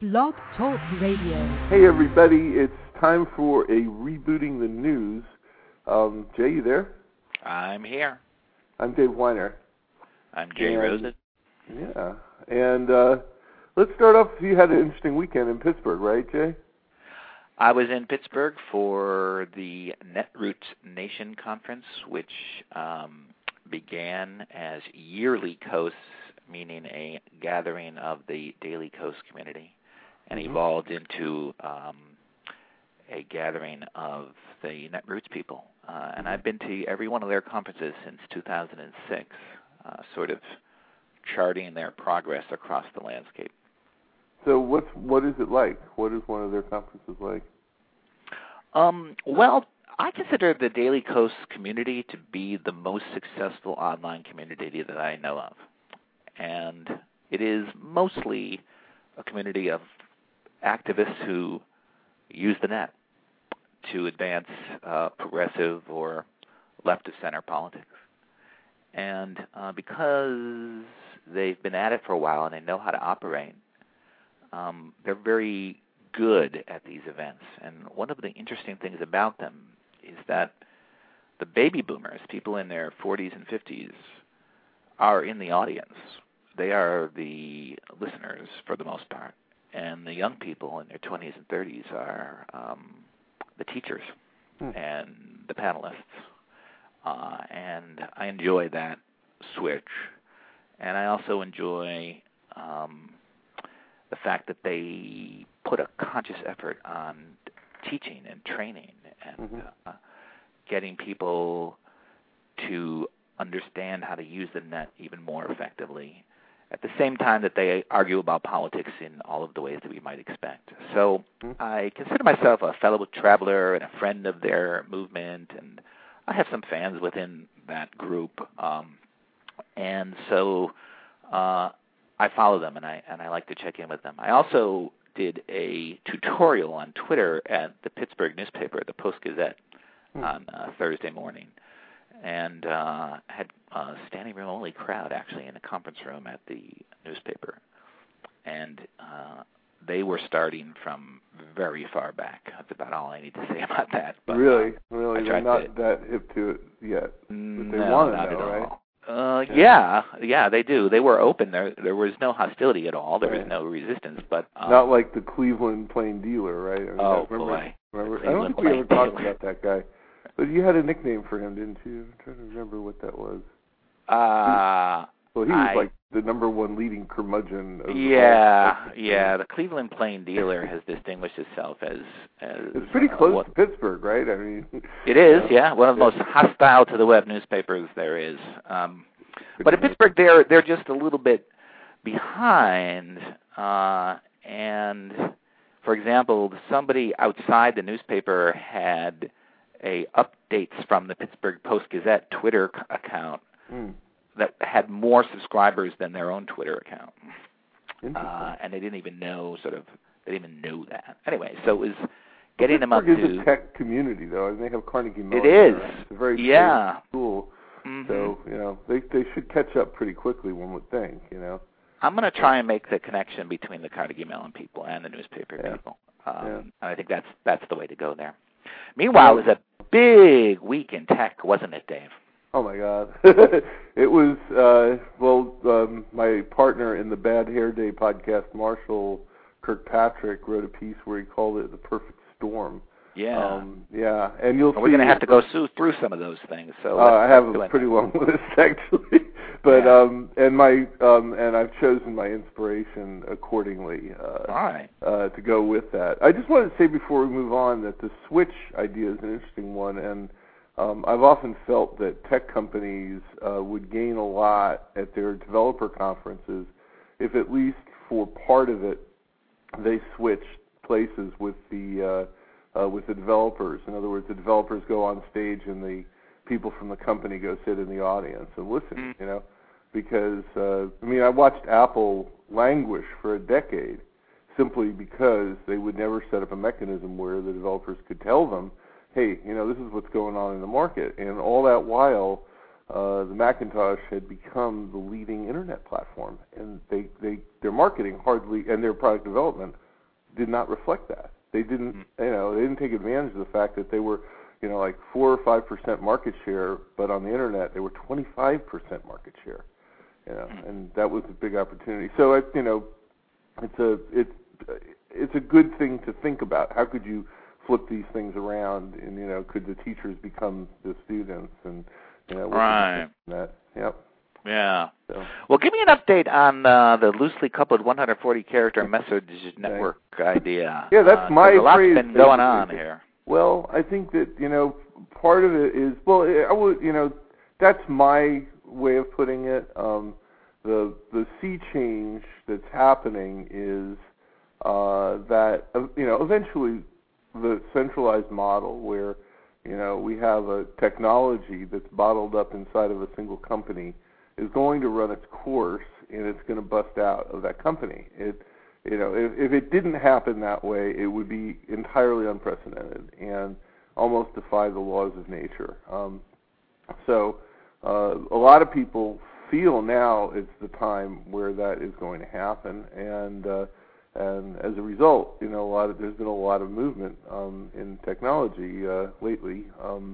Blog Talk Radio. Hey everybody, it's time for a Rebooting the News. Jay, you there? I'm here. I'm Dave Weiner. I'm Jay Rosen. Yeah, and let's start off. You had an interesting weekend in Pittsburgh, right, Jay? I was in Pittsburgh for the Netroots Nation Conference, which began as Yearly Coast, meaning a gathering of the Daily Coast community, and evolved into a gathering of the Netroots people. And I've been to every one of their conferences since 2006, sort of charting their progress across the landscape. So what is it like? What is one of their conferences like? Well, I consider the Daily Coast community to be the most successful online community that I know of. And it is mostly a community of activists who use the net to advance progressive or left-of-center politics. And because they've been at it for a while and they know how to operate, they're very good at these events. And one of the interesting things about them is that the baby boomers, people in their 40s and 50s, are in the audience. They are the listeners for the most part. And the young people in their 20s and 30s are the teachers and the panelists. And I enjoy that switch. And I also enjoy the fact that they put a conscious effort on teaching and training and getting people to understand how to use the net even more effectively, at the same time that they argue about politics in all of the ways that we might expect. So I consider myself a fellow traveler and a friend of their movement, and I have some fans within that group. And so I follow them, and I like to check in with them. I also did a tutorial on Twitter at the Pittsburgh newspaper, the Post-Gazette, on Thursday morning, and had a standing room only crowd actually in the conference room at the newspaper. And they were starting from very far back. That's about all I need to say about that. But, really? They're not that hip to it yet. But they want to know, right? Yeah, they do. They were open. There was no hostility at all. There was no resistance. But not like the Cleveland Plain Dealer, right? I mean, boy. Remember? I don't think we ever talked about that guy. But you had a nickname for him, didn't you? I'm trying to remember what that was. Well, he was like the number one leading curmudgeon. The Cleveland Plain Dealer has distinguished itself as it's pretty close to Pittsburgh, right? I mean, it is, one of the most hostile to the web newspapers there is. But in Pittsburgh, they're just a little bit behind. And for example, somebody outside the newspaper had updates from the Pittsburgh Post-Gazette Twitter account that had more subscribers than their own Twitter account. And they didn't even know that. Anyway, so it was getting them up to... Pittsburgh is a tech community, though, and they have Carnegie Mellon. It is. It's a very cool. So, they should catch up pretty quickly, one would think, I'm going to try and make the connection between the Carnegie Mellon people and the newspaper people. And I think that's the way to go there. Meanwhile, it was a big week in tech, wasn't it, Dave? Oh, my God. It was, my partner in the Bad Hair Day podcast, Marshall Kirkpatrick, wrote a piece where he called it the perfect storm. Yeah. And you'll see... We're going to have to go through some of those things. So I have a pretty long list, actually. But, and I've chosen my inspiration accordingly to go with that. I just wanted to say before we move on that the Switch idea is an interesting one, and I've often felt that tech companies would gain a lot at their developer conferences if at least for part of it they switched places with the developers. In other words, the developers go on stage and the people from the company go sit in the audience and listen, because, I watched Apple languish for a decade simply because they would never set up a mechanism where the developers could tell them, hey, this is what's going on in the market. And all that while, the Macintosh had become the leading internet platform, and their marketing hardly, and their product development did not reflect that. They didn't, they didn't take advantage of the fact that they were, like 4 or 5% market share, but on the internet they were 25% market share. And that was a big opportunity. So it's a good thing to think about. How could you flip these things around? And could the teachers become the students? And right. That. Yep. Yeah. So. Well, give me an update on the loosely coupled 140-character message network idea. Yeah, that's my phrase. A lot's phrase been going on here. Well, I think that part of it is that's my way of putting it. The sea change that's happening is that eventually the centralized model where we have a technology that's bottled up inside of a single company is going to run its course, and it's going to bust out of that company. If it didn't happen that way, it would be entirely unprecedented and almost defy the laws of nature. So a lot of people feel now it's the time where that is going to happen, and as a result, there's been a lot of movement in technology lately,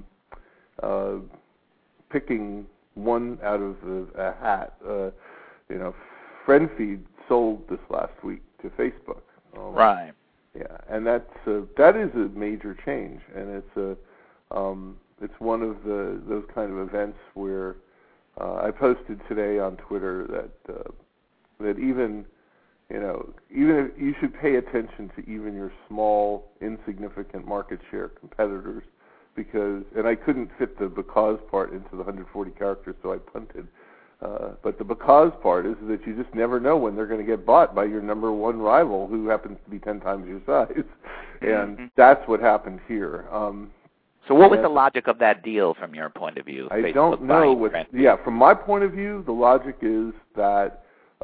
picking one out of a hat. FriendFeed sold this last week to Facebook. Right. Yeah, and that is a major change, and it's one of those kind of events where I posted today on Twitter that even if you should pay attention to even your small, insignificant market share competitors, and I couldn't fit the because part into the 140 characters, so I punted. But the because part is that you just never know when they're going to get bought by your number one rival who happens to be 10 times your size. And that's what happened here. So what was the logic of that deal from your point of view? I don't know. From my point of view, the logic is that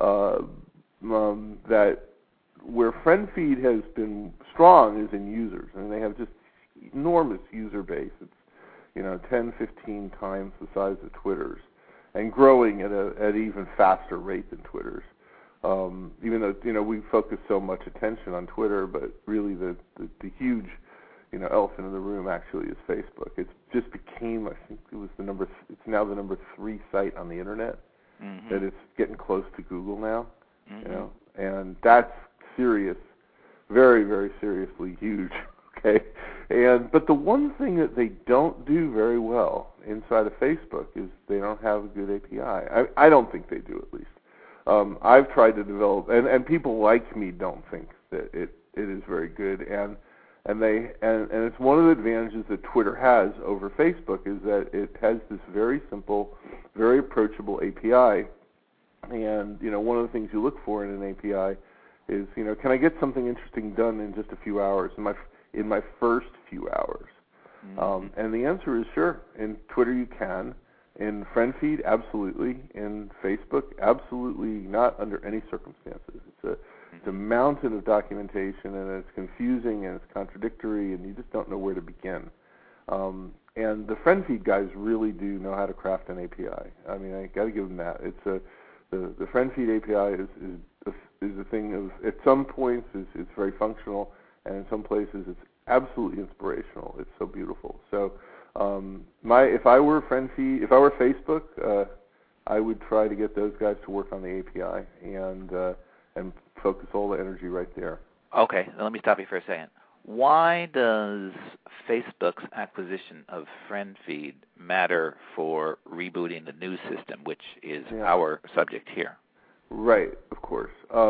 that where FriendFeed has been strong is in users, and they have just enormous user base. It's 10, 15 times the size of Twitter's, and growing at an even faster rate than Twitter's. Even though we focus so much attention on Twitter, but really the huge elephant in the room actually is Facebook. It just became, I think it was it's now the number 3 site on the internet. That it's getting close to Google now. And that's serious, very, very seriously huge. Okay, but the one thing that they don't do very well inside of Facebook is they don't have a good API. I don't think they do, at least. I've tried to develop, and people like me don't think that it is very good, and it's one of the advantages that Twitter has over Facebook is that it has this very simple, very approachable API. And one of the things you look for in an API is can I get something interesting done in just a few hours, in my first few hours? And the answer is sure. In Twitter you can. In FriendFeed, absolutely. In Facebook, absolutely not under any circumstances. It's a mountain of documentation, and it's confusing, and it's contradictory, and you just don't know where to begin. And the FriendFeed guys really do know how to craft an API. I mean, I got to give them that. It's the FriendFeed API is a thing of, at some points it's very functional, and in some places it's absolutely inspirational. It's so beautiful. So if I were Facebook, I would try to get those guys to work on the API and focus all the energy right there. Okay, now let me stop you for a second. Why does Facebook's acquisition of FriendFeed matter for rebooting the news system, which is our subject here? Right, of course.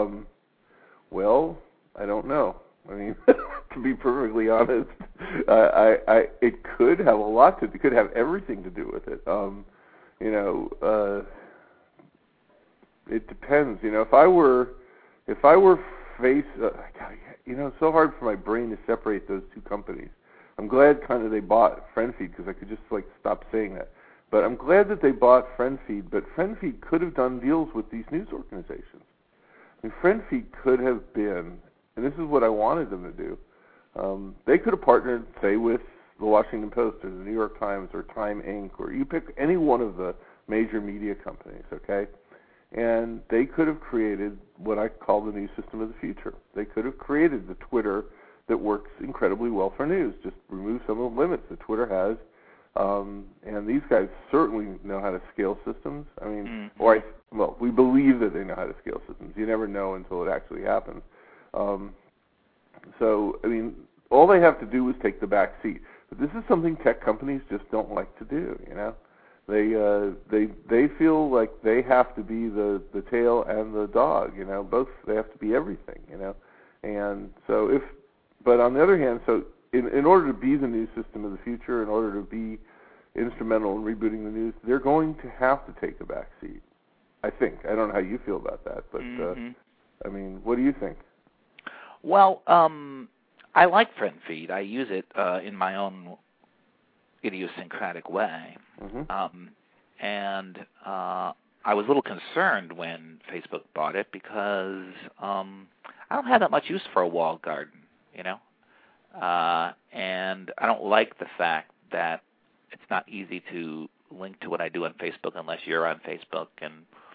Well, I don't know. I mean, to be perfectly honest, it could have it could have everything to do with it. It depends. If I were it's so hard for my brain to separate those two companies. I'm glad kind of they bought FriendFeed because I could just stop saying that. But I'm glad that they bought FriendFeed. But FriendFeed could have done deals with these news organizations. I mean, FriendFeed could have been, and this is what I wanted them to do. They could have partnered, say, with the Washington Post or the New York Times or Time Inc. or you pick any one of the major media companies, okay? And they could have created what I call the news system of the future. They could have created the Twitter that works incredibly well for news. Just remove some of the limits that Twitter has. And these guys certainly know how to scale systems. I mean, we believe that they know how to scale systems. You never know until it actually happens. So, I mean, all they have to do is take the back seat. But this is something tech companies just don't like to do, you know. They feel like they have to be the tail and the dog, you know. Both, they have to be everything, you know. And so but on the other hand, so in order to be the news system of the future, in order to be instrumental in rebooting the news, they're going to have to take a back seat, I think. I don't know how you feel about that, but I mean, what do you think? Well, I like FriendFeed. I use it in my own idiosyncratic way. And I was a little concerned when Facebook bought it because I don't have that much use for a walled garden, you know. And I don't like the fact that it's not easy to link to what I do on Facebook unless you're on Facebook. And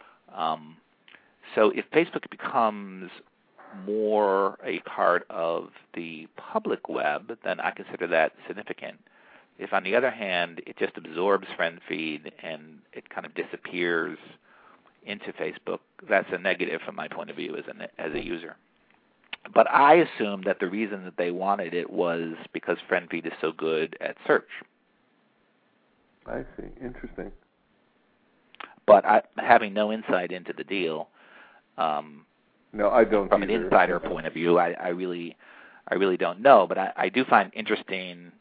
so if Facebook becomes more a part of the public web, then I consider that significant. If, on the other hand, it just absorbs FriendFeed and it kind of disappears into Facebook, that's a negative from my point of view as a user. But I assume that the reason that they wanted it was because FriendFeed is so good at search. I see. Interesting. But having no insight into the deal, no, I don't. From either. An insider point of view, I really don't know. But I do find interesting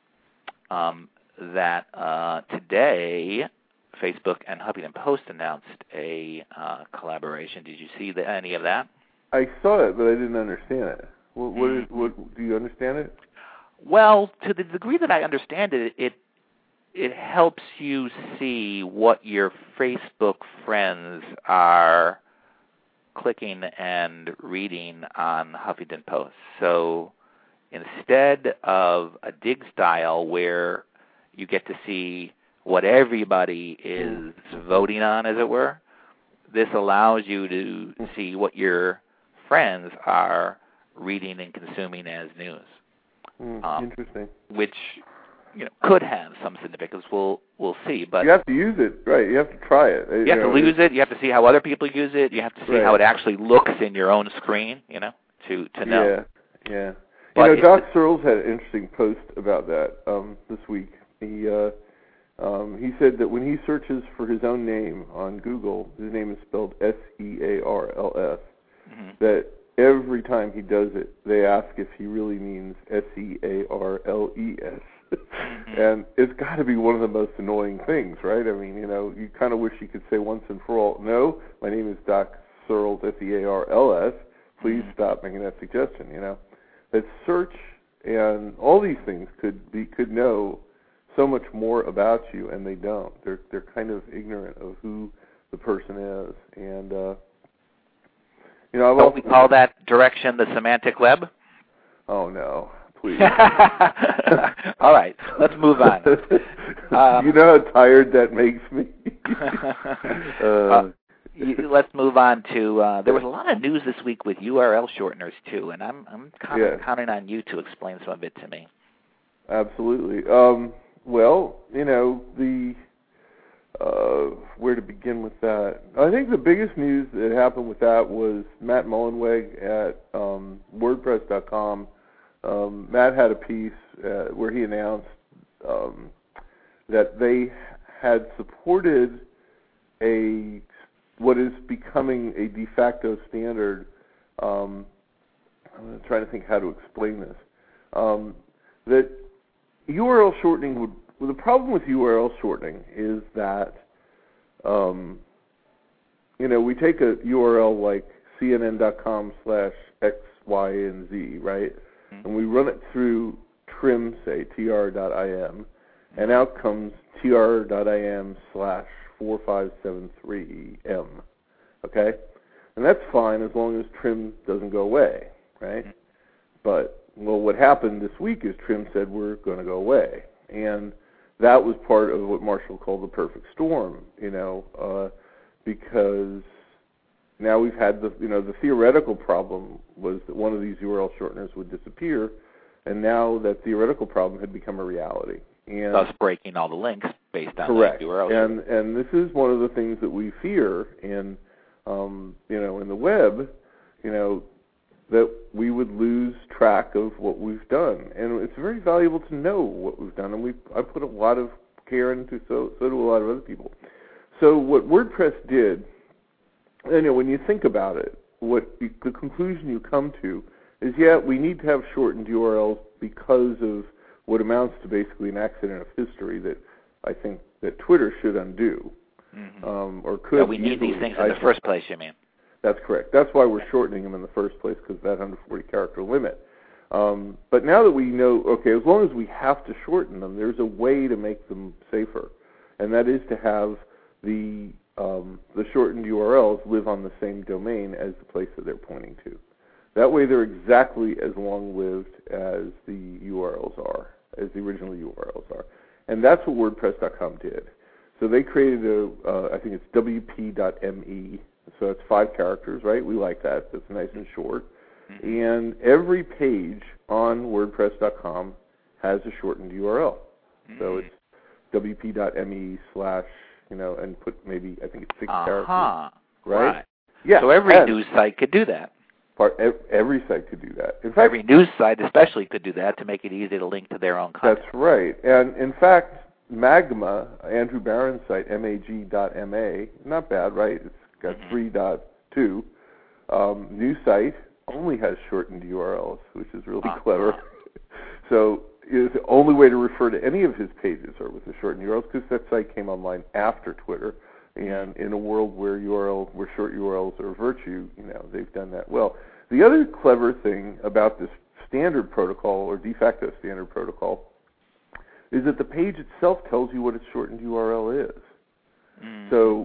that today Facebook and Huffington Post announced a collaboration. Did you see any of that? I saw it, but I didn't understand it. What do you understand it? Well, to the degree that I understand it, it helps you see what your Facebook friends are clicking and reading on Huffington Post. So instead of a dig style where you get to see what everybody is voting on, as it were, this allows you to see what your friends are reading and consuming as news. Interesting. Which could have some significance. We'll see. But you have to use it, right? You have to try it. You have to use it. You have to see how other people use it. You have to see how it actually looks in your own screen. To know. Yeah. But Doc Searles had an interesting post about that this week. He said that when he searches for his own name on Google, his name is spelled Searls. That every time he does it, they ask if he really means Searles. And it's got to be one of the most annoying things, right? I mean, you kind of wish you could say once and for all, no, my name is Doc Searles, Searls. Please stop making that suggestion, That search and all these things could know so much more about you, and they don't. They're kind of ignorant of who the person is. And, don't we call that direction the semantic web? Oh, no. Please. All right, let's move on. You know how tired that makes me? Let's move on to, there was a lot of news this week with URL shorteners, too, and I'm counting on you to explain some of it to me. Absolutely. Well, where to begin with that? I think the biggest news that happened with that was Matt Mullenweg at WordPress.com. Matt had a piece where he announced that they had supported what is becoming a de facto standard. I'm trying to think how to explain this. That URL shortening the problem with URL shortening is that, we take a URL like cnn.com/X, Y, and Z, right? And we run it through trim, say, tr.im, and out comes tr.im/4573m, okay? And that's fine as long as trim doesn't go away, right? But, what happened this week is trim said we're going to go away. And that was part of what Marshall called the perfect storm, because now we've had the theoretical problem was that one of these URL shorteners would disappear, and now that theoretical problem had become a reality. And thus breaking all the links based on correct. the URL. And this is one of the things that we fear in in the web, that we would lose track of what we've done. And it's very valuable to know what we've done, and I put a lot of care into, so do a lot of other people. So what WordPress did, when you think about it, the conclusion you come to is, we need to have shortened URLs because of what amounts to basically an accident of history that I think that Twitter should undo, or could. Yeah, we need these things in the first place, you mean? That's correct. That's why we're shortening them in the first place, because that 140-character limit. But now that we know, as long as we have to shorten them, there's a way to make them safer, and that is to have the shortened URLs live on the same domain as the place that they're pointing to. That way they're exactly as long-lived as the URLs are, as the original URLs are. And that's what WordPress.com did. So they created I think it's wp.me, so it's 5 characters, right? We like that. That's nice and short. And every page on WordPress.com has a shortened URL. So it's wp.me/ and put maybe, I think it's 6 characters. Right? Yeah. So every news site could do that. Every site could do that. In fact, every news site especially could do that to make it easy to link to their own content. That's right. And in fact, Magma, Andrew Barron's site, mag.ma, not bad, right? It's got 3.2. New site only has shortened URLs, which is really clever. So the only way to refer to any of his pages are with the shortened URLs, because that site came online after Twitter. And in a world where short URLs are a virtue, they've done that well. The other clever thing about this standard protocol, or de facto standard protocol, is that the page itself tells you what its shortened URL is. So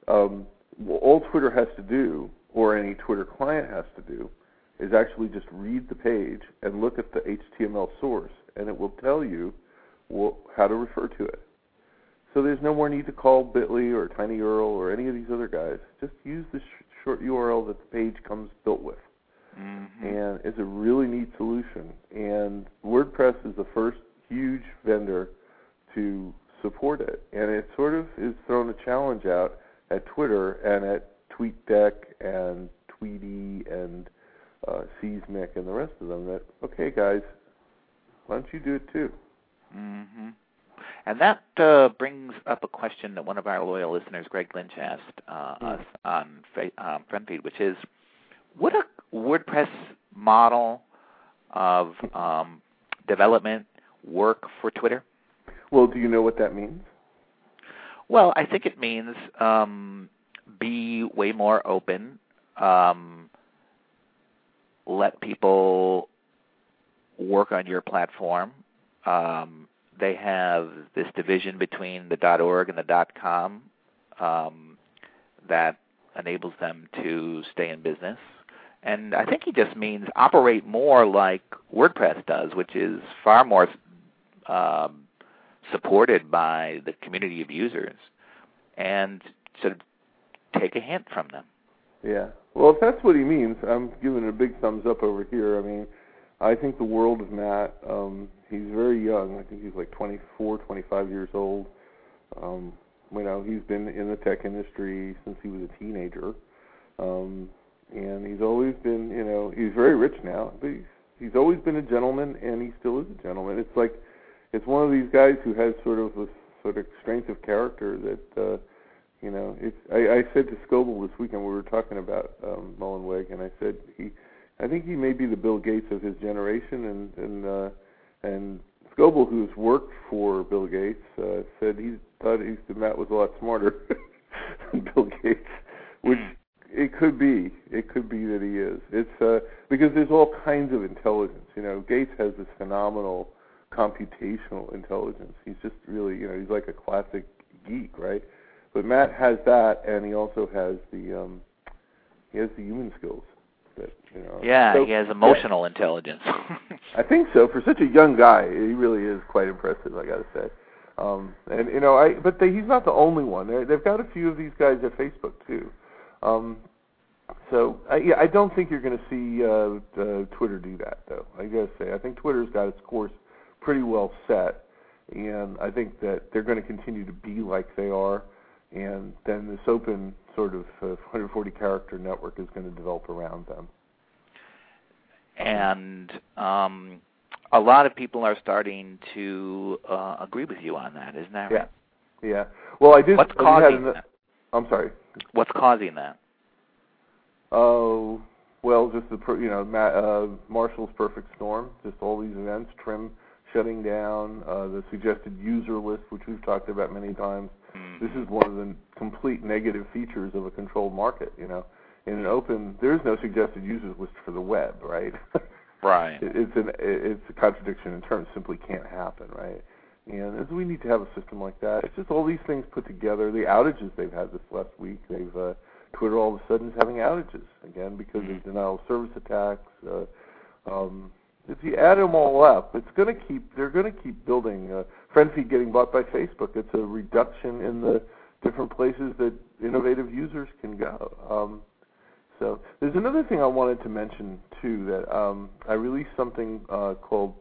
all Twitter has to do, or any Twitter client has to do, is actually just read the page and look at the HTML source, and it will tell you how to refer to it. So there's no more need to call Bitly or TinyURL or any of these other guys. Just use the short URL that the page comes built with. And it's a really neat solution. And WordPress is the first huge vendor to support it. And it sort of is thrown a challenge out at Twitter and at TweetDeck and Tweety and Seesmic and the rest of them that, okay, guys, why don't you do it too? And that brings up a question that one of our loyal listeners, Greg Lynch, asked us on FriendFeed, which is, would a WordPress model of development work for Twitter? Well, do you know what that means? Well, I think it means be way more open, let people work on your platform. They have this division between the .org and the .com that enables them to stay in business. And I think he just means operate more like WordPress does, which is far more supported by the community of users, and sort of take a hint from them. Yeah. Well, if that's what he means, I'm giving a big thumbs up over here. I mean, I think the world of Matt. He's very young. I think he's like 24, 25 years old. He's been in the tech industry since he was a teenager. And he's always been, he's very rich now, but he's always been a gentleman, and he still is a gentleman. It's one of these guys who has sort of strength of character that, I said to Scoble this weekend, we were talking about Mullenweg, and I said I think he may be the Bill Gates of his generation, and Scoble, who's worked for Bill Gates, said he thought Matt was a lot smarter than Bill Gates, which it could be. It could be that he is. It's because there's all kinds of intelligence. Gates has this phenomenal computational intelligence. He's just really, he's like a classic geek, right? But Matt has that, and he also has the human skills. So, he has emotional intelligence. I think so. For such a young guy, he really is quite impressive, I got to say. But he's not the only one. They've got a few of these guys at Facebook too. So I don't think you're going to see Twitter do that, though. I got to say, I think Twitter's got its course pretty well set, and I think that they're going to continue to be like they are, and then this open sort of 140-character network is going to develop around them. And a lot of people are starting to agree with you on that, isn't that right? Yeah. Well, I did. What's causing that? I'm sorry. What's causing that? Oh, well, just Marshall's perfect storm. Just all these events, Trim shutting down, the suggested user list, which we've talked about many times. Mm-hmm. This is one of the complete negative features of a controlled market. In an open, there is no suggested users list for the web, right? Right. It's a contradiction in terms. Simply can't happen, right? And we need to have a system like that. It's just all these things put together. The outages they've had this last week, Twitter all of a sudden is having outages again because of denial of service attacks. If you add them all up, they're going to keep building. FriendFeed getting bought by Facebook. It's a reduction in the different places that innovative users can go. So there's another thing I wanted to mention too, that I released something called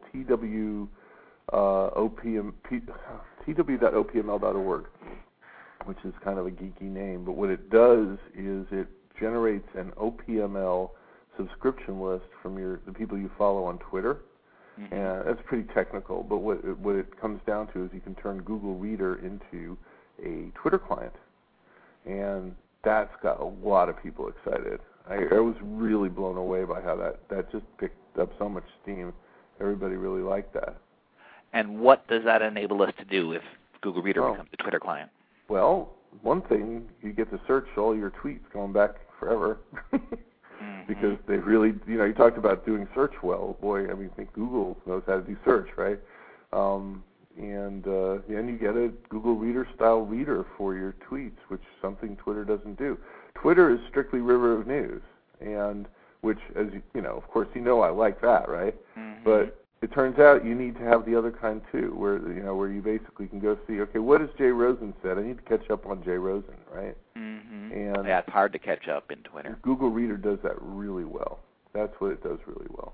tw.opml.org, which is kind of a geeky name, but what it does is it generates an OPML subscription list from the people you follow on Twitter. Mm-hmm. And that's pretty technical, but what it comes down to is you can turn Google Reader into a Twitter client, and that's got a lot of people excited. I was really blown away by how that just picked up so much steam. Everybody really liked that. And what does that enable us to do if Google Reader becomes the Twitter client? Well, one thing, you get to search all your tweets going back forever. Mm-hmm. Because they really, you talked about doing search well. Boy, I think Google knows how to do search, right? And you get a Google Reader-style reader for your tweets, which is something Twitter doesn't do. Twitter is strictly River of News, and which, as of course, I like that, right? Mm-hmm. But it turns out you need to have the other kind too, where you basically can go see, okay, what has Jay Rosen said? I need to catch up on Jay Rosen, right? Mm-hmm. And it's hard to catch up in Twitter. Google Reader does that really well. That's what it does really well.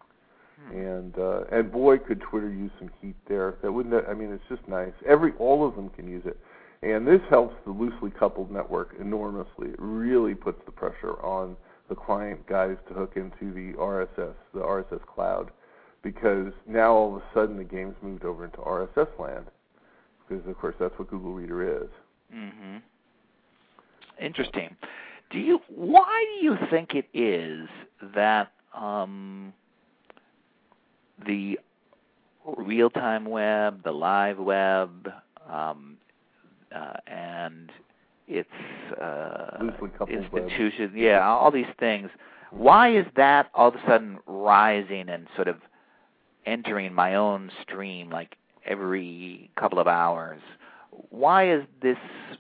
And boy, could Twitter use some heat there. That wouldn't. It's just nice. All of them can use it, and this helps the loosely coupled network enormously. It really puts the pressure on the client guys to hook into the RSS cloud, because now all of a sudden the game's moved over into RSS land, because of course that's what Google Reader is. Mm-hmm. Interesting. Why do you think it is that the real-time web, the live web, and its institutions, all these things, why is that all of a sudden rising and sort of entering my own stream like every couple of hours? Why is this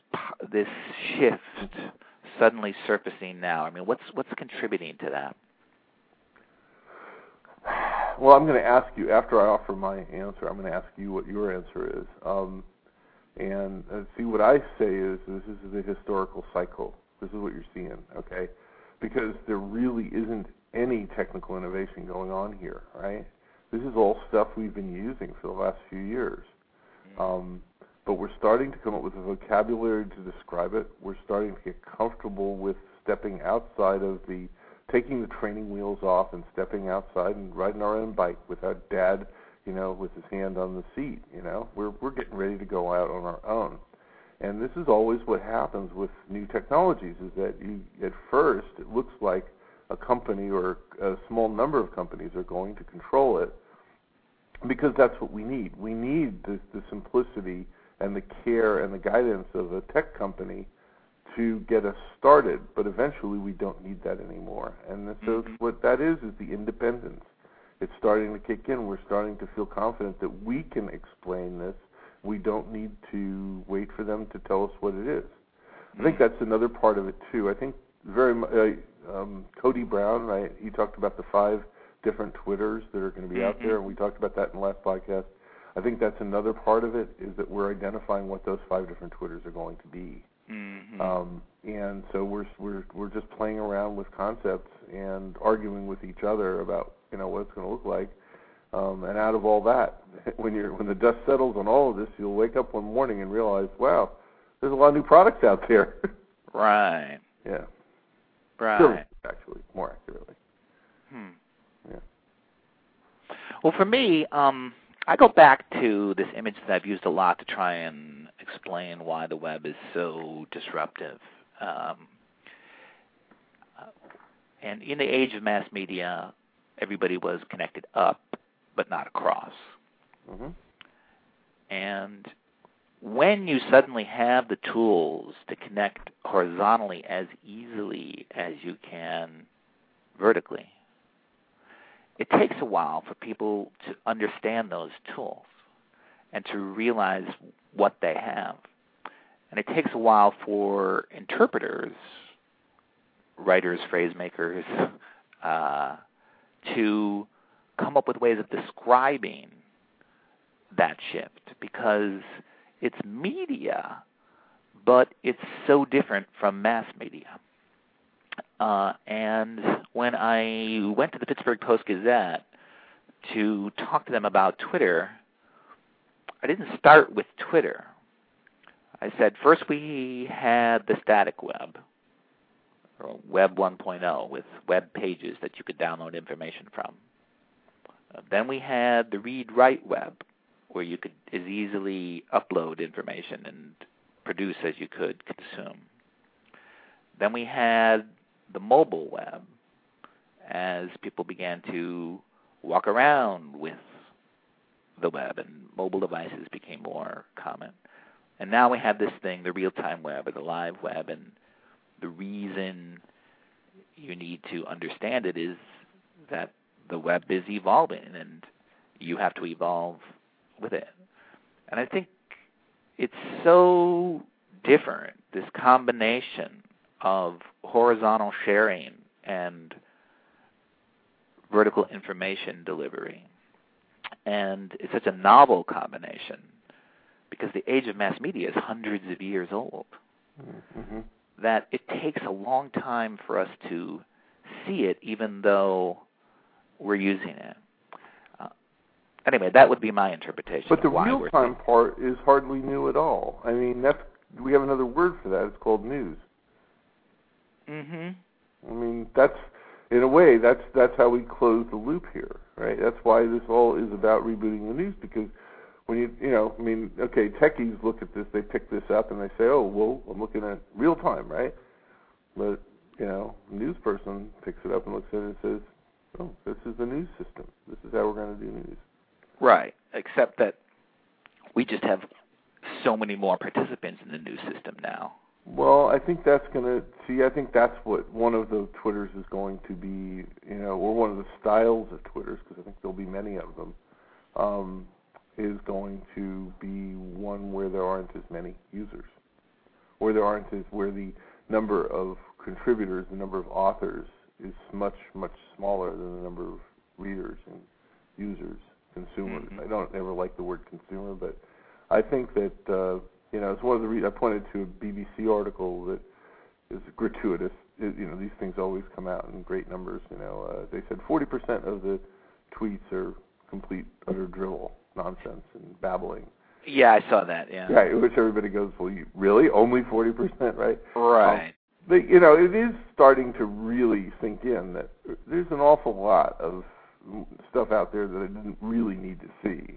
shift suddenly surfacing now? What's contributing to that? Well, I'm going to ask you, after I offer my answer, I'm going to ask you what your answer is. And see, what I say is this is the historical cycle. This is what you're seeing, okay? Because there really isn't any technical innovation going on here, right? This is all stuff we've been using for the last few years. But we're starting to come up with a vocabulary to describe it. We're starting to get comfortable with stepping outside of taking the training wheels off and stepping outside and riding our own bike without Dad, with his hand on the seat. We're getting ready to go out on our own. And this is always what happens with new technologies, is that at first it looks like a company or a small number of companies are going to control it, because that's what we need. We need the simplicity and the care and the guidance of a tech company to get us started, but eventually we don't need that anymore. And so what that is the independence. It's starting to kick in. We're starting to feel confident that we can explain this. We don't need to wait for them to tell us what it is. I think that's another part of it too. I think Cody Brown, right? He talked about the 5 different Twitters that are going to be out there, and we talked about that in the last podcast. I think that's another part of it, is that we're identifying what those 5 different Twitters are going to be. And so we're just playing around with concepts and arguing with each other about what it's going to look like. And out of all that, when the dust settles on all of this, you'll wake up one morning and realize, wow, there's a lot of new products out there. Right. Yeah. Right. Still, actually, more accurately. Yeah. Well, for me, I go back to this image that I've used a lot to try and explain why the web is so disruptive. And in the age of mass media, everybody was connected up, but not across. Mm-hmm. And when you suddenly have the tools to connect horizontally as easily as you can vertically, it takes a while for people to understand those tools and to realize what they have. And it takes a while for interpreters, writers, phrase makers, to come up with ways of describing that shift, because it's media, but it's so different from mass media. And when I went to the Pittsburgh Post-Gazette to talk to them about Twitter, I didn't start with Twitter. I said, first we had the static web, or Web 1.0, with web pages that you could download information from. Then we had the read-write web, where you could as easily upload information and produce as you could consume. Then we had the mobile web, as people began to walk around with the web and mobile devices became more common. And now we have this thing, the real-time web or the live web, and the reason you need to understand it is that the web is evolving and you have to evolve with it. And I think it's so different, this combination of horizontal sharing and vertical information delivery. And it's such a novel combination because the age of mass media is hundreds of years old, that it takes a long time for us to see it, even though we're using it. Anyway, that would be my interpretation. But the real-time part is hardly new at all. I mean, we have another word for that. It's called news. I mean, that's, in a way, that's how we close the loop here, right? That's why this all is about rebooting the news, because when techies look at this, they pick this up and they say, oh, well, I'm looking at real time, right? But, a news person picks it up and looks at it and says, oh, this is the news system. This is how we're going to do news. Right, except that we just have so many more participants in the news system now. Well, I think that's I think that's what one of the Twitters is going to be, or one of the styles of Twitters, because I think there'll be many of them, is going to be one where there aren't as many users, where the number of contributors, the number of authors is much, much smaller than the number of readers and users, consumers. I don't ever like the word consumer, but I think that, it's one of the reasons I pointed to a BBC article that is gratuitous. These things always come out in great numbers. They said 40% of the tweets are complete, utter drivel, nonsense, and babbling. Yeah, I saw that, yeah. Right, which everybody goes, well, really? Only 40%, right? Right. It is starting to really sink in that there's an awful lot of stuff out there that I didn't really need to see,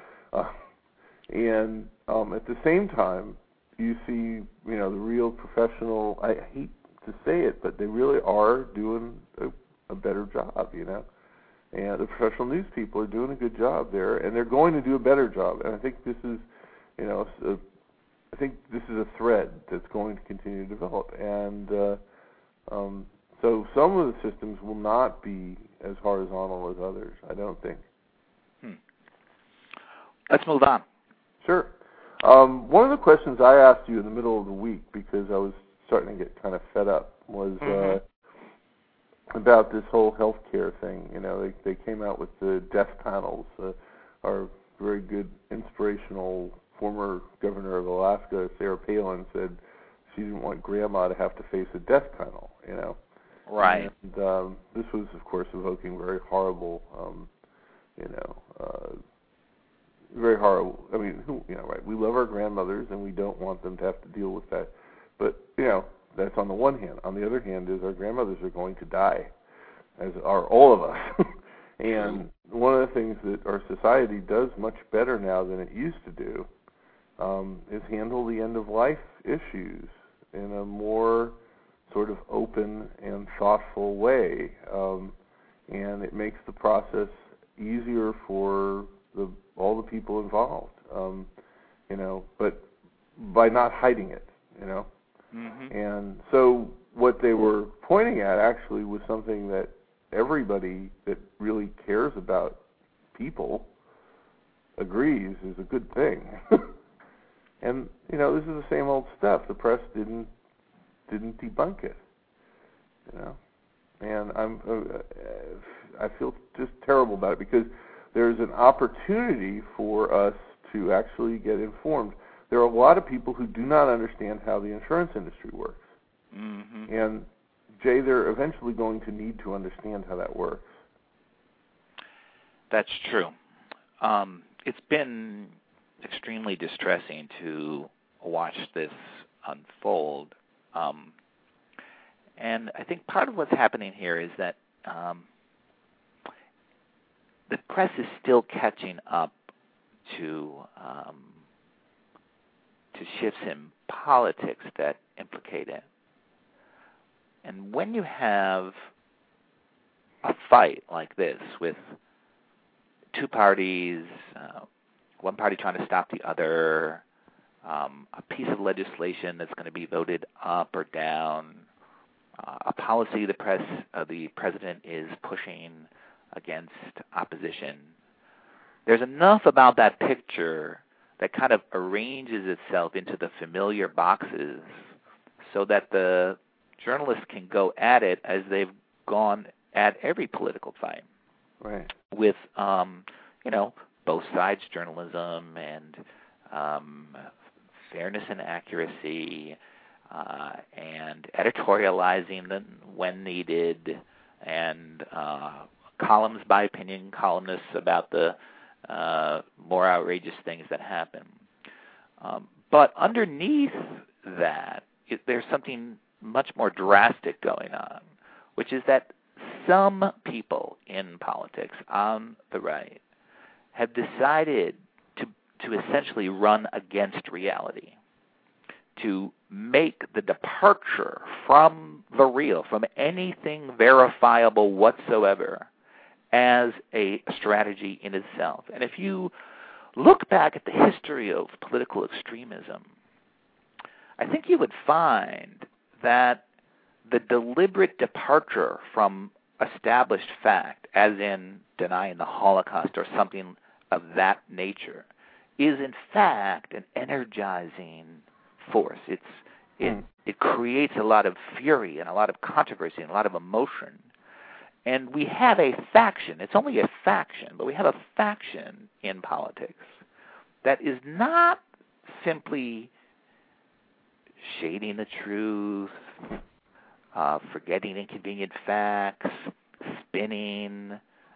and at the same time, you see, the real professional, I hate to say it, but they really are doing a better job, and the professional news people are doing a good job there, and they're going to do a better job, and I think this is, I think this is a thread that's going to continue to develop, and so some of the systems will not be as horizontal as others, I don't think. Let's move on. Sure. One of the questions I asked you in the middle of the week, because I was starting to get kind of fed up, was about this whole healthcare thing. They came out with the death panels. Our very good, inspirational former governor of Alaska, Sarah Palin, said she didn't want Grandma to have to face a death penalty, you know. Right. And this was, of course, evoking very horrible, very horrible. I mean, right? We love our grandmothers, and we don't want them to have to deal with that. But that's on the one hand. On the other hand, is our grandmothers are going to die, as are all of us. And one of the things that our society does much better now than it used to do is handle the end-of-life issues in a more sort of open and thoughtful way, and it makes the process easier for all the people involved, but by not hiding it, Mm-hmm. And so what they were pointing at actually was something that everybody that really cares about people agrees is a good thing. And this is the same old stuff. The press didn't debunk it, and I feel just terrible about it, because there's an opportunity for us to actually get informed. There are a lot of people who do not understand how the insurance industry works. Mm-hmm. And, Jay, they're eventually going to need to understand how that works. That's true. It's been extremely distressing to watch this unfold. And I think part of what's happening here is that the press is still catching up to shifts in politics that implicate it. And when you have a fight like this with two parties, one party trying to stop the other, a piece of legislation that's going to be voted up or down, a policy the president is pushing against opposition, there's enough about that picture that kind of arranges itself into the familiar boxes so that the journalists can go at it as they've gone at every political fight. Right. With, both sides journalism and fairness and accuracy and editorializing them when needed, and columns by opinion columnists about the more outrageous things that happen. But underneath that, there's something much more drastic going on, which is that some people in politics on the right have decided to essentially run against reality, to make the departure from the real, from anything verifiable whatsoever, as a strategy in itself. And if you look back at the history of political extremism, I think you would find that the deliberate departure from established fact, as in denying the Holocaust or something of that nature, is in fact an energizing force. It creates a lot of fury and a lot of controversy and a lot of emotion. And we have a faction, it's only a faction, but we have a faction in politics that is not simply shading the truth, forgetting inconvenient facts, spinning,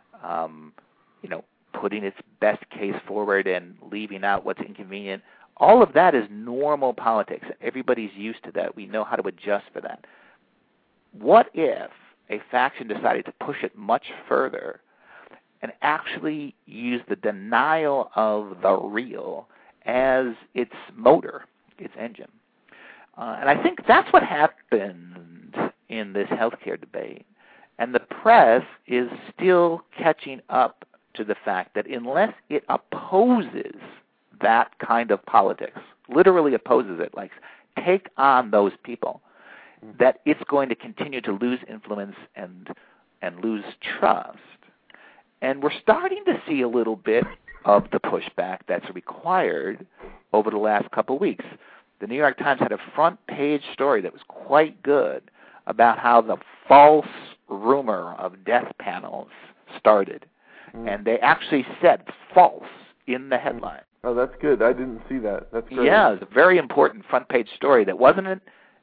putting its best case forward and leaving out what's inconvenient. All of that is normal politics. Everybody's used to that. We know how to adjust for that. What if a faction decided to push it much further and actually use the denial of the real as its motor, its engine? And I think that's what happened in this healthcare debate. And the press is still catching up to the fact that unless it opposes that kind of politics, literally opposes it, like take on those people, that it's going to continue to lose influence and lose trust. And we're starting to see a little bit of the pushback that's required over the last couple of weeks. The New York Times had a front-page story that was quite good about how the false rumor of death panels started. And they actually said false in the headline. Oh, that's good. I didn't see that. That's great. Yeah, it's a very important front-page story that wasn't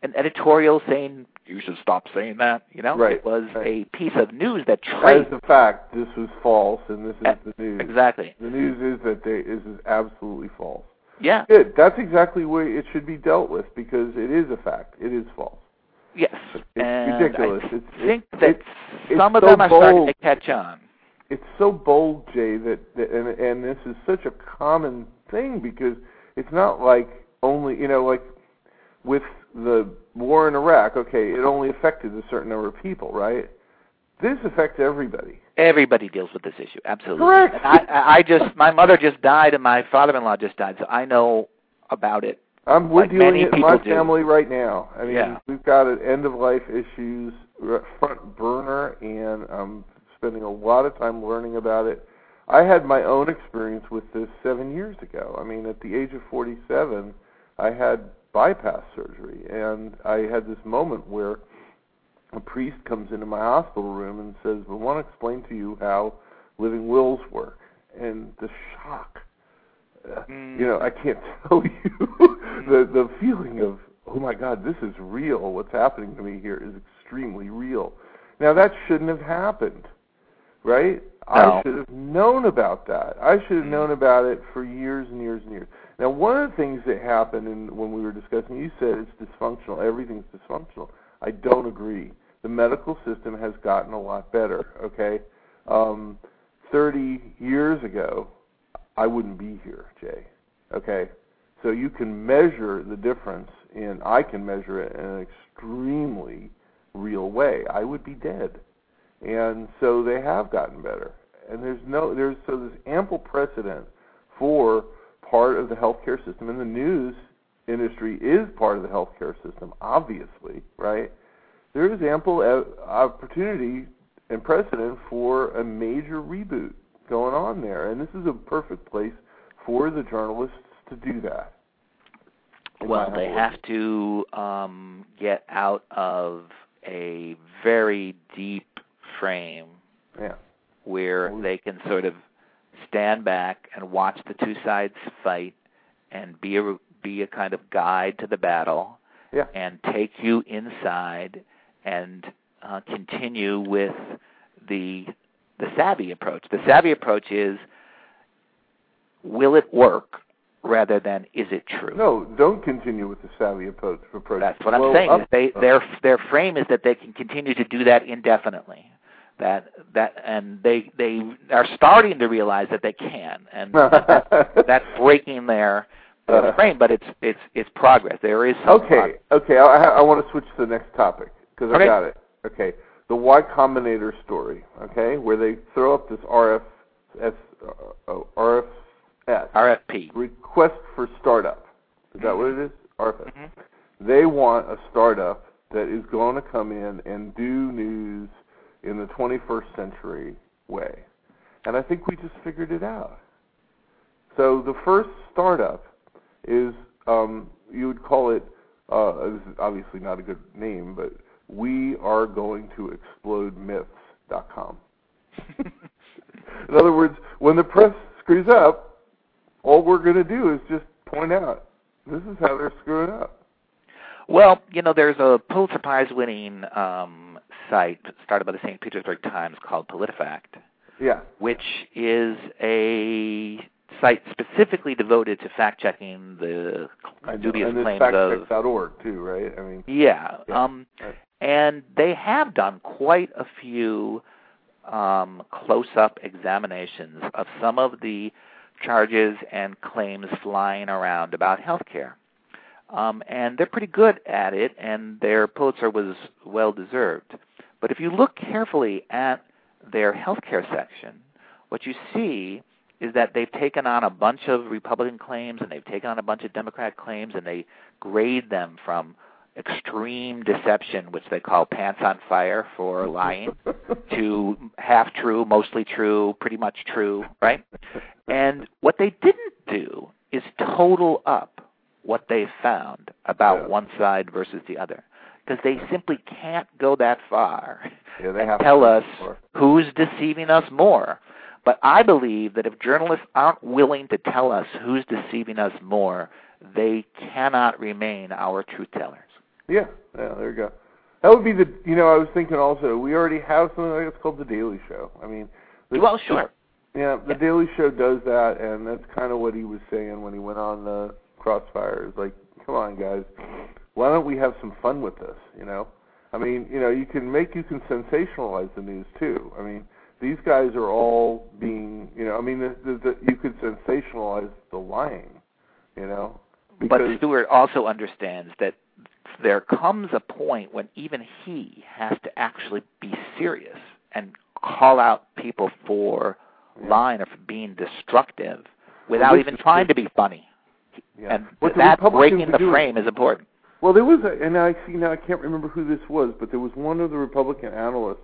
an editorial saying you should stop saying that. Right. It was a piece of news that traced. As a fact, this was false, and this is the news. Exactly. The news is that this is absolutely false. Yeah. Good. That's exactly where it should be dealt with, because it is a fact. It is false. Yes. It's and ridiculous. I think that some of them are starting to catch on. It's so bold, Jay, that and this is such a common thing, because it's not like only, like with the war in Iraq, okay, it only affected a certain number of people, right? This affects everybody. Everybody deals with this issue, absolutely. Correct. And my mother just died, and my father-in-law just died, so I know about it. We're dealing it in my family right now. I mean, yeah. We've got end-of-life issues front burner, and I'm spending a lot of time learning about it. I had my own experience with this 7 years ago. I mean, at the age of 47, I had bypass surgery, and I had this moment where a priest comes into my hospital room and says, "We want to explain to you how living wills work." And the shock, I can't tell you the feeling of, oh my God, this is real. What's happening to me here is extremely real. Now, that shouldn't have happened, right? No. I should have known about that. I should have known about it for years and years and years. Now, one of the things that happened when we were discussing, you said it's dysfunctional. Everything's dysfunctional. I don't agree. The medical system has gotten a lot better, okay? 30 years ago, I wouldn't be here, Jay, okay? So you can measure the difference, and I can measure it in an extremely real way. I would be dead. And so they have gotten better. And there's ample precedent for part of the healthcare system, and the news industry is part of the healthcare system, obviously, right? There is ample opportunity and precedent for a major reboot going on there, and this is a perfect place for the journalists to do that. Well, they have to get out of a very deep frame where they can sort of stand back and watch the two sides fight and be a kind of guide to the battle and take you inside and continue with the savvy approach. The savvy approach is, will it work, rather than is it true? No, don't continue with the savvy approach. That's what I'm saying. Their frame is that they can continue to do that indefinitely. And they are starting to realize that they can, and that's breaking their frame. But it's progress. There is some progress. Okay. I want to switch to the next topic because I got it. Okay, the Y Combinator story. Okay, where they throw up this RFP request for startup. Is that what it is? RFS. Mm-hmm. They want a startup that is going to come in and do news in the 21st century way. And I think we just figured it out. So the first startup is, you would call it, this is obviously not a good name, but we are going to explode myths.com. In other words, when the press screws up, all we're going to do is just point out, this is how they're screwing up. Well, there's a Pulitzer Prize-winning site started by the St. Petersburg Times called PolitiFact, which is a site specifically devoted to fact-checking the dubious claims of... And factcheck.org, too, right? I mean, and they have done quite a few close-up examinations of some of the charges and claims flying around about healthcare. And they're pretty good at it, and their Pulitzer was well-deserved. But if you look carefully at their healthcare section, what you see is that they've taken on a bunch of Republican claims and they've taken on a bunch of Democrat claims, and they grade them from extreme deception, which they call pants on fire for lying, to half true, mostly true, pretty much true, right? And what they didn't do is total up what they found about one side versus the other, because they simply can't go that far and tell us who's deceiving us more. But I believe that if journalists aren't willing to tell us who's deceiving us more, they cannot remain our truth tellers. Yeah, there you go. That would be the, I was thinking also, we already have something like it's called The Daily Show. I mean, sure. The Daily Show does that, and that's kind of what he was saying when he went on the Crossfire. It's like, come on, guys, why don't we have some fun with this, I mean, you can sensationalize the news, too. I mean, these guys are all being, you could sensationalize the lying, But Stewart also understands that there comes a point when even he has to actually be serious and call out people for lying or for being destructive without even trying to be funny. Yeah. And that breaking the frame is important. Well, there was and I can't remember who this was, but there was one of the Republican analysts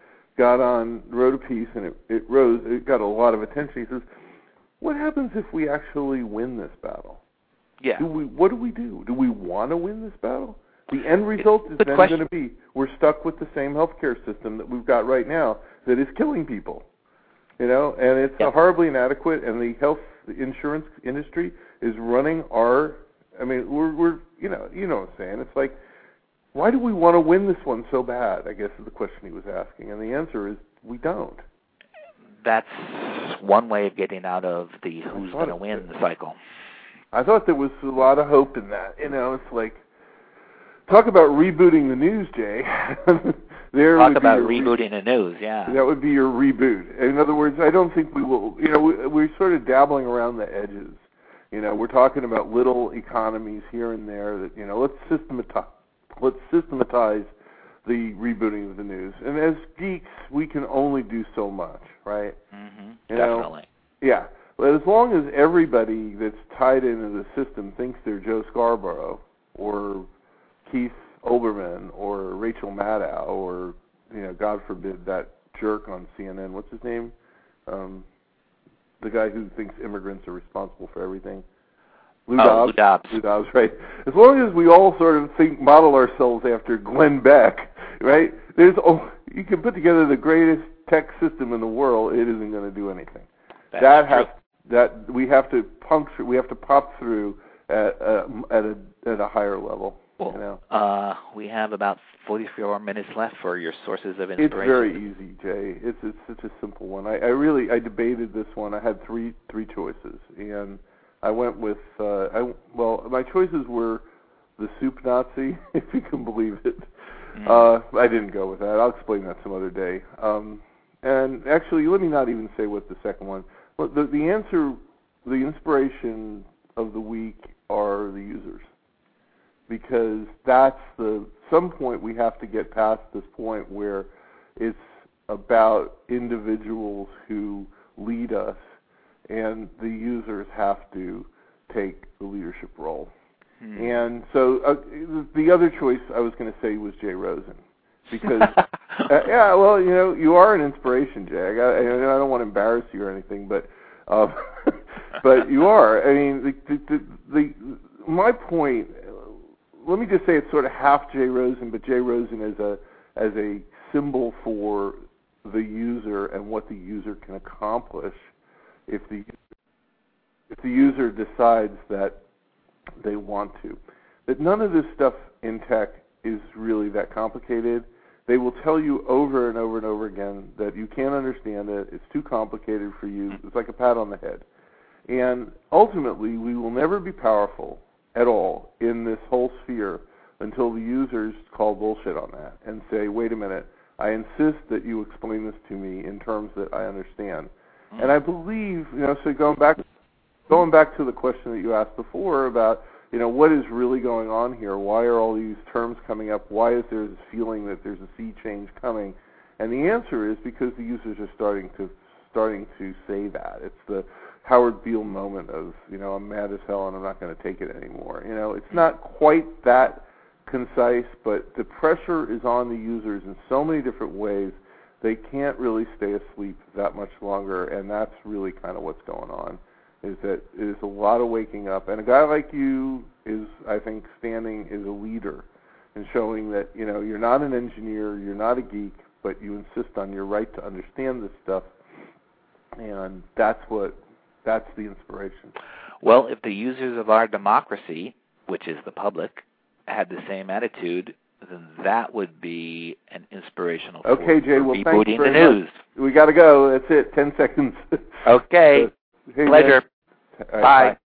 wrote a piece, and it got a lot of attention. He says, what happens if we actually win this battle? Yeah. What do we do? Do we want to win this battle? The end result is then going to be we're stuck with the same healthcare system that we've got right now that is killing people, and it's horribly inadequate, and the insurance industry is running we're what I'm saying. It's like, why do we want to win this one so bad, I guess is the question he was asking, and the answer is we don't. That's one way of getting out of the who's going to win the cycle. I thought there was a lot of hope in that. It's like, talk about rebooting the news, Jay. Talk about rebooting the news, yeah. That would be your reboot. In other words, I don't think we will, we're sort of dabbling around the edges. We're talking about little economies here and there that, let's systematize the rebooting of the news. And as geeks, we can only do so much, right? Mm-hmm. Definitely. Yeah. But as long as everybody that's tied into the system thinks they're Joe Scarborough or Keith Olbermann or Rachel Maddow or, God forbid, that jerk on CNN, what's his name? The guy who thinks immigrants are responsible for everything. Lou Dobbs, right. As long as we all sort of model ourselves after Glenn Beck, right, you can put together the greatest tech system in the world, it isn't going to do anything. We have to puncture, we have to pop through at a higher level. Well, we have about 44 minutes left for your sources of inspiration. It's very easy, Jay. It's such a simple one. I debated this one. I had three choices, and I went with my choices were the soup Nazi, if you can believe it. I didn't go with that. I'll explain that some other day. And actually, let me not even say what the second one. Well, the answer, the inspiration of the week are the users. Because that's some point we have to get past this point where it's about individuals who lead us, and the users have to take the leadership role. And so the other choice I was going to say was Jay Rosen. Because, you are an inspiration, Jay. I don't want to embarrass you or anything, but but you are. I mean, my point. Let me just say it's sort of half Jay Rosen, but Jay Rosen as a symbol for the user and what the user can accomplish if the user decides that they want to. That none of this stuff in tech is really that complicated. They will tell you over and over and over again that you can't understand it, it's too complicated for you, it's like a pat on the head. And ultimately, we will never be powerful at all in this whole sphere until the users call bullshit on that and say, wait a minute, I insist that you explain this to me in terms that I understand. And I believe, so going back to the question that you asked before about, what is really going on here? Why are all these terms coming up? Why is there this feeling that there's a sea change coming? And the answer is because the users are starting to say that. It's the Howard Beale moment of, I'm mad as hell and I'm not going to take it anymore. It's not quite that concise, but the pressure is on the users in so many different ways, they can't really stay asleep that much longer, and that's really kind of what's going on, is that it is a lot of waking up. And a guy like you is, I think, standing as a leader and showing that, you're not an engineer, you're not a geek, but you insist on your right to understand this stuff, and that's the inspiration. Well, if the users of our democracy, which is the public, had the same attitude, then that would be an inspirational Okay, Jay, well, thank you very the news. Much. We got to go. That's it. 10 seconds. Okay. Hey, pleasure. Right, bye.